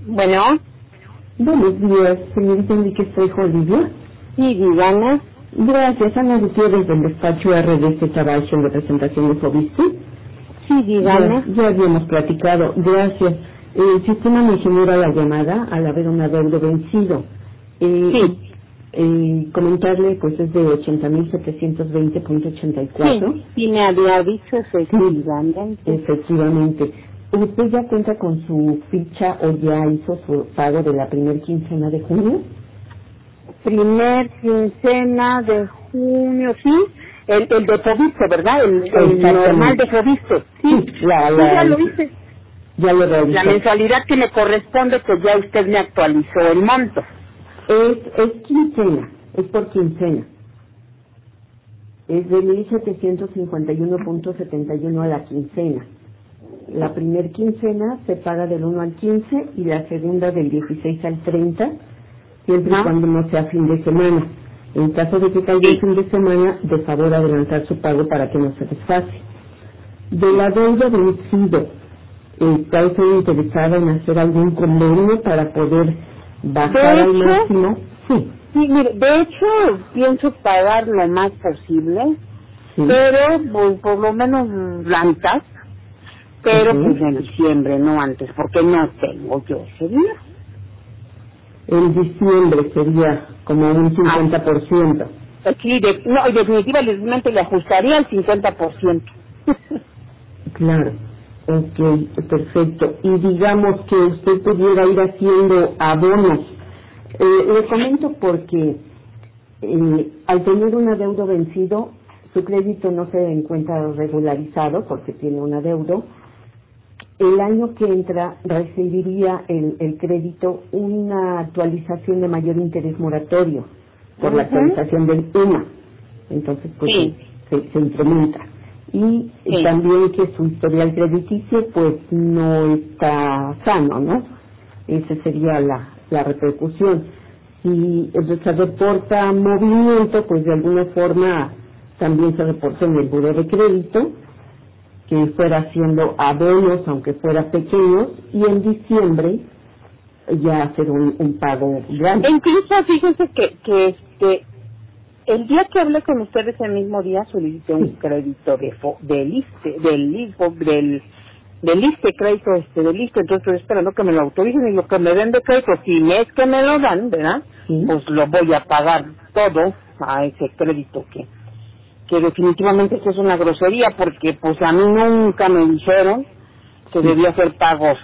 Bueno, Buenos días, señorita Enrique, soy Olivia. sí, dígame. Gracias, Ana Gutiérrez del despacho RDC Trabajo en representación de Fobiste. Sí, dígame. Ya habíamos platicado, gracias. El sistema me genera la llamada al haber un adeudo vencido. Sí. Comentarle, pues es de 80.720.84. Sí, me había dicho efectivamente. Efectivamente. ¿Usted ya cuenta con su ficha o ya hizo su pago de la primer quincena de junio? Primer quincena de junio, sí. El de Fobiste, ¿verdad? El normal de Fobiste. Sí, ya lo hice. Ya lo realizó. La mensualidad que me corresponde, pues ya usted me actualizó el monto. Es quincena, es por quincena. Es de 1.751.71 a la quincena. La primer quincena se paga del 1 al 15 y la segunda del 16 al 30, siempre y cuando no sea fin de semana. En caso de que caiga el fin de semana, de favor adelantar su pago para que no se desfase. De la deuda vencido, ¿está usted interesada en hacer algún convenio para poder bajar al máximo? Sí. Sí, mire, de hecho pienso pagar lo más posible, Sí. pero pues, por lo menos la mitad, pero pues en diciembre, no antes, porque no tengo yo ese dinero. En diciembre sería como un 50%. Sí, definitivamente le ajustaría el 50%. Claro. Ok, perfecto. Y digamos que usted pudiera ir haciendo abonos. Le comento porque al tener un adeudo vencido, su crédito no se encuentra regularizado porque tiene un adeudo. El año que entra recibiría el crédito una actualización de mayor interés moratorio por la actualización del IMA. Entonces, pues se incrementa. Y también que su historial crediticio, pues no está sano, ¿no? Esa sería la repercusión. Si se reporta movimiento, pues de alguna forma también se reporta en el buró de crédito, que fuera haciendo abonos, aunque fuera pequeños, y en diciembre ya hacer un pago grande. Incluso fíjense que el día que hablé con ustedes, el mismo día solicité un crédito del ISSSTE, crédito del ISSSTE, entonces estoy esperando que me lo autoricen y lo que me den de crédito, si es que me lo dan, ¿verdad? Pues lo voy a pagar todo a ese crédito que definitivamente eso es una grosería, porque pues a mí nunca me dijeron que debía hacer pagos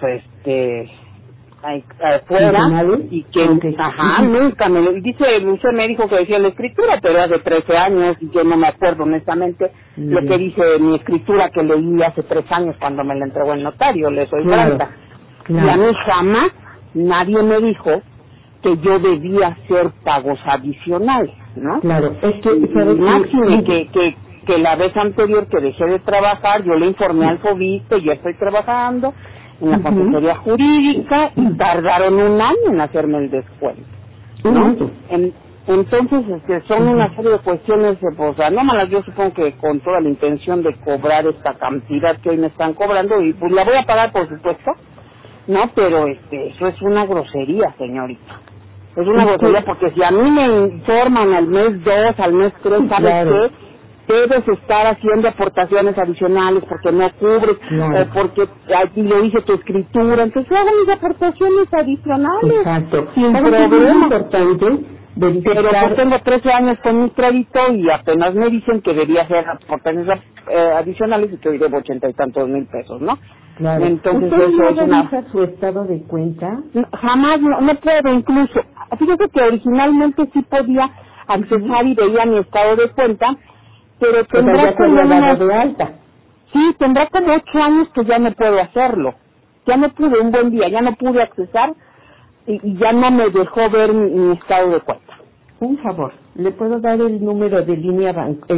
afuera y que nunca me dice, usted me dijo que decía la escritura, pero hace 13 años y yo no me acuerdo honestamente lo que dice mi escritura que leí hace 3 años cuando me la entregó el notario, le soy franca. Y a mí jamás nadie me dijo que yo debía hacer pagos adicionales, ¿no? Claro, es que máxime que la vez anterior que dejé de trabajar, yo le informé al Fobiste, yo estoy trabajando en la consultoría jurídica y tardaron 1 año en hacerme el descuento, ¿no? Entonces, son una serie de cuestiones, pues, anómalas, yo supongo que con toda la intención de cobrar esta cantidad que hoy me están cobrando, y pues la voy a pagar, por supuesto, ¿no? Pero eso es una grosería, señorita. Es una grosería porque si a mí me informan al mes 2, al mes 3, ¿sabes qué? Debes estar haciendo aportaciones adicionales porque no cubres, o porque aquí lo dice tu escritura, entonces hago mis aportaciones adicionales. Exacto. Sin problema. problema. Es importante verificar. Pero pues tengo 13 años con mi crédito y apenas me dicen que debía hacer aportaciones adicionales y que hoy debo 80 y tantos mil pesos, ¿no? Claro. Entonces ¿Usted eso no es una... revisa su estado de cuenta? Jamás, no puedo incluso. Fíjate que originalmente sí podía accesar y veía mi estado de cuenta, pero tendrá como de alta. Sí, tendrá como 8 años que ya no puedo hacerlo. Ya no pude, un buen día, ya no pude accesar y ya no me dejó ver mi estado de cuenta. Un favor, ¿le puedo dar el número de línea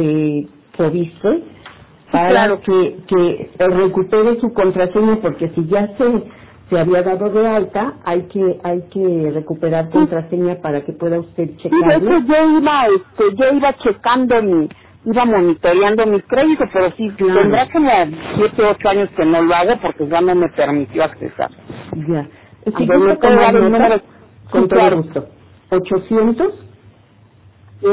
Fobiste para que recupere su contraseña? Porque si ya se había dado de alta, hay que recuperar contraseña para que pueda usted checarlo. Sí, de hecho yo iba checando iba monitoreando mi crédito, pero sí, tendrá como 7 o 8 años que no lo hago porque ya no me permitió accesar. Ya. Si gusta tomar nota, con todo gusto. 800 ¿sí?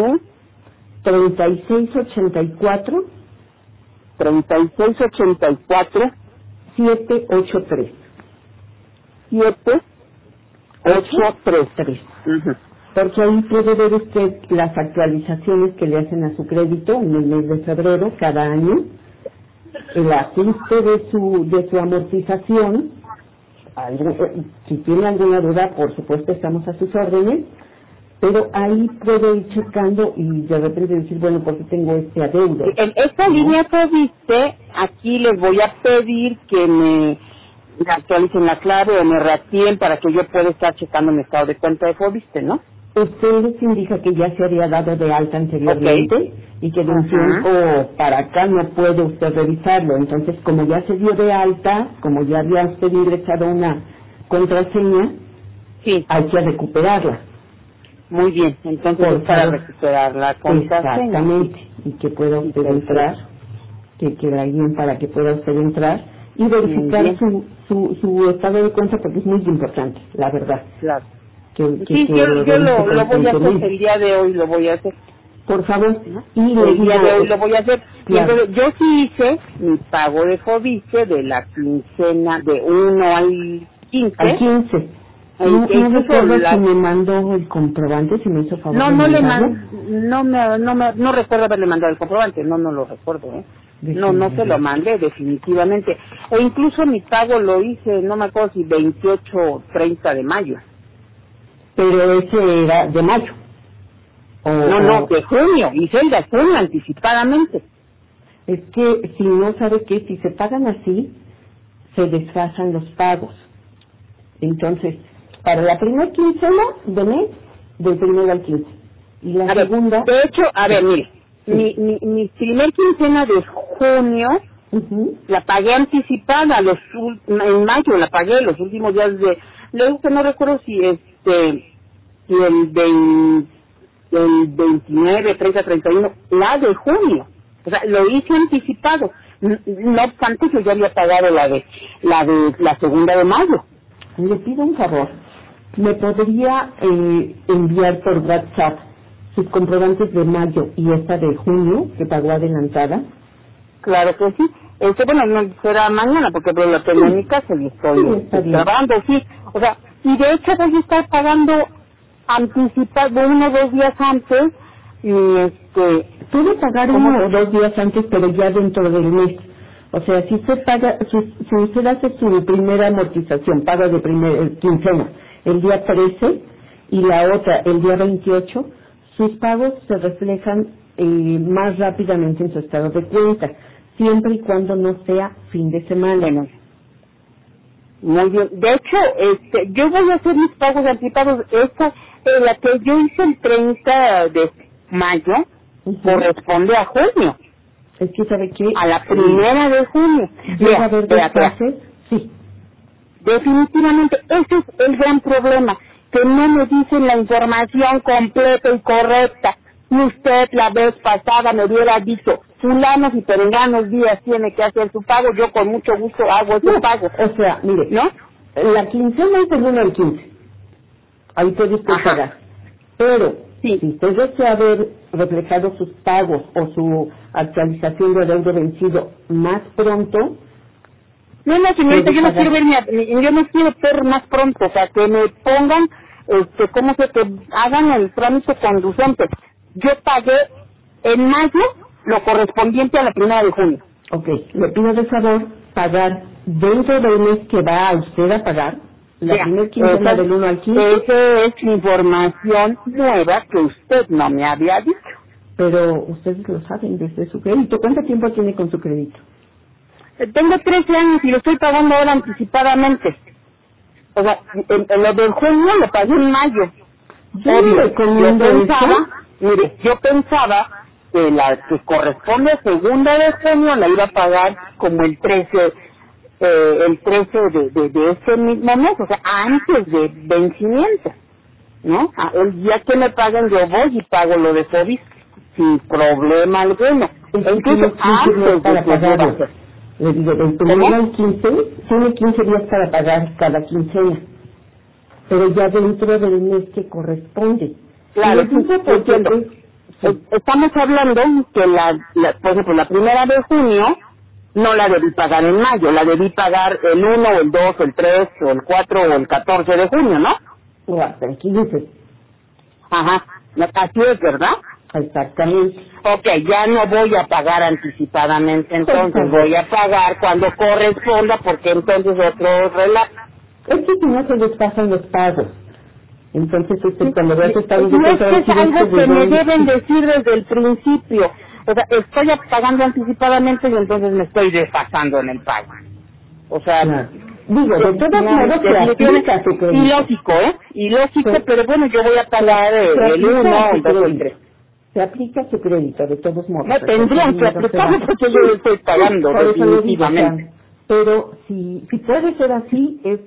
3684 3684 783 783. Porque ahí puede ver usted las actualizaciones que le hacen a su crédito en el mes de febrero cada año, el ajuste de su amortización. Si tiene alguna duda, por supuesto estamos a sus órdenes, pero ahí puede ir checando y de repente decir, bueno, ¿por qué tengo este adeudo? En esta línea que viste, aquí les voy a pedir que me actualicen la clave o me reactiven para que yo pueda estar checando mi estado de cuenta de Fobiste, ¿no? Usted les indica que ya se había dado de alta anteriormente y que de un tiempo para acá no puede usted revisarlo. Entonces, como ya se dio de alta, como ya había usted ingresado una contraseña, sí, hay que recuperarla. Muy bien, entonces para recuperar la contraseña. Exactamente, y que pueda usted entrar, que quede bien para que pueda usted entrar y verificar su estado de cuenta, porque es muy importante, la verdad. Claro. Yo lo voy a hacer el día de hoy, lo voy a hacer. Por favor, y el día de hoy lo voy a hacer. Claro. Entonces, yo sí hice mi pago de Fobiste de la quincena de 1 al 15. Al 15. No recuerdo si me mandó el comprobante, si me hizo favor. No recuerdo haberle mandado el comprobante, no lo recuerdo, No se lo mandé definitivamente. E incluso mi pago lo hice, no me acuerdo si 28 o 30 de mayo. Pero ese era de mayo. No, de junio, hice el de junio anticipadamente. Es que si no sabe que si se pagan así, se desfasan los pagos. Entonces, para la primera quincena de mes, del 1 al 15. Y la segunda... De hecho, mire, mi primer quincena de junio, la pagué anticipada, en mayo la pagué, los últimos días de... Luego que no recuerdo si el 29, 30, 31, la de junio. O sea, lo hice anticipado. No obstante, yo ya había pagado la segunda de mayo. Le pido un favor. ¿Me podría enviar por WhatsApp sus comprobantes de mayo y esta de junio, que pagó adelantada? Claro que sí. Bueno, no será mañana, porque lo tengo en mi casa y estoy grabando, sí. O sea, y de hecho voy a estar pagando anticipado 1 o 2 días antes, y puede pagar 1 o 2 días antes, pero ya dentro del mes. O sea, si usted paga, si usted hace su primera amortización, paga de quincena el día 13 y la otra el día 28, sus pagos se reflejan más rápidamente en su estado de cuenta, siempre y cuando no sea fin de semana. Bueno, muy bien. De hecho, yo voy a hacer mis pagos anticipados. La que yo hice el 30 de mayo, corresponde a junio. Es que, ¿sabe qué? A la primera de junio. ¿Llega a haber desfases? Sí. Definitivamente, ese es el gran problema, que no me dicen la información completa y correcta. Y usted la vez pasada me hubiera dicho, fulanos y perenganos días tiene que hacer su pago, yo con mucho gusto hago ese pago. O sea, mire, ¿no? La quincena es del 1 al 15. Ahí puede usted pagar. Pero, si usted desea ver reflejado sus pagos o su actualización de adeudo vencido más pronto... No, señorita, yo no quiero ver más pronto, o sea, que me pongan, que hagan el trámite conducente. Yo pagué en mayo lo correspondiente a la primera de junio. Ok, le pido de favor pagar dentro del mes que va a usted a pagar, la primera quincena del 1 al 15. Esa es información nueva que usted no me había dicho. Pero ustedes lo saben desde su crédito. ¿Cuánto tiempo tiene con su crédito? Tengo 13 años y lo estoy pagando ahora anticipadamente. O sea, lo del junio lo pagué en mayo. Yo pensaba que la que corresponde a segunda de junio la iba a pagar como el 13 de este mismo mes, o sea, antes de vencimiento, ¿no? El día que me paguen yo voy y pago lo de COVID sin problema alguno. Incluso antes de le digo, del 1 al 15, tiene 15 días para pagar cada quincena. pero ya dentro del mes que corresponde. Claro, Y eso porque entiendo. sí. Estamos hablando que por ejemplo, la primera de junio no la debí pagar en mayo, la debí pagar el 1 o el 2 o el 3 o el 4 o el 14 de junio, ¿no? Ya, tranquilícese. Ajá, así es, ¿verdad? Exactamente. Ok, ya no voy a pagar anticipadamente, entonces voy a pagar cuando corresponda, porque entonces otro relato. Es que si no se les pasan los pagos. Entonces, cuando veas estados de No, cuenta, es que es algo que me deben decir desde el principio. O sea, estoy pagando anticipadamente y entonces me estoy desfasando en el pago. O sea, claro. Digo, de todas maneras se aplica su crédito. ilógico, ilógico, Sí. pero bueno, yo voy a pagar el 1, el 2 o el 3. Se aplica su crédito, de todos modos. No tendrían que aplicarlo porque yo lo estoy pagando Por eso lo digo, definitivamente. pero si puede ser así, es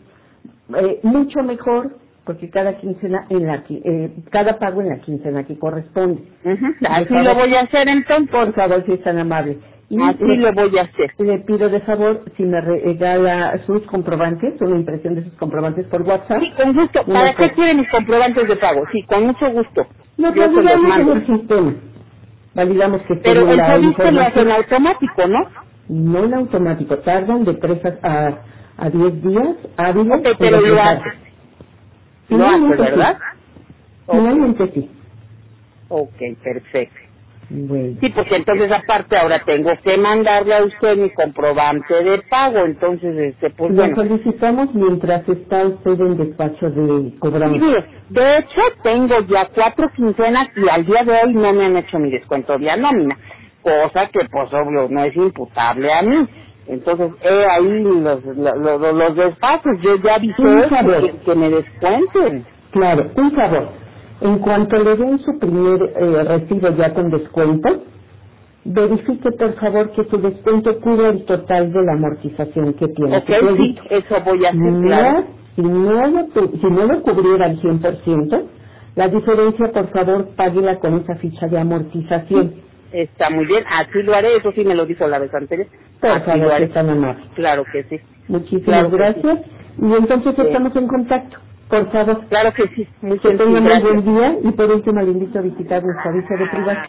mucho mejor, porque cada quincena cada pago en la quincena que corresponde. Así lo voy a hacer entonces. Por favor, si es tan amable. Y así lo voy a hacer. Le pido de favor si me regala sus comprobantes, una impresión de sus comprobantes por WhatsApp. Sí, con gusto. ¿Para qué quieren mis comprobantes de pago? Sí, con mucho gusto. Lo Yo se los validamos mando. en el sistema. Validamos que esté Pero bien el la servicio lo hacen información. automático, ¿no? No en automático, tardan de 3 a 10 días hábiles. Ok, pero lo hace. Lo hace, ¿verdad? Finalmente sí. Ok, perfecto. Bueno. Sí, porque entonces aparte ahora tengo que mandarle a usted mi comprobante de pago, entonces pues Lo bueno. solicitamos mientras está usted en despacho de Sí, cobranza. mire, de hecho tengo ya 4 quincenas y al día de hoy no me han hecho mi descuento vía nómina, cosa que pues obvio no es imputable a mí. Entonces ahí los desfases, yo ya avisé que me descuenten. Claro, un favor. En cuanto le den su primer recibo ya con descuento, verifique por favor que su descuento cubra el total de la amortización que tiene. Ok, sí, eso voy a hacer, claro. Si no lo cubriera al 100%, la diferencia por favor páguela con esa ficha de amortización. Está muy bien, así lo haré, eso sí me lo dijo la vez anterior. Por favor, que tan amable. Claro que sí. Muchísimas gracias. Sí. Y entonces estamos en contacto. Por favor. Claro que sí. Que tenga muy buen día y por último le invito a visitar nuestro aviso de privacidad.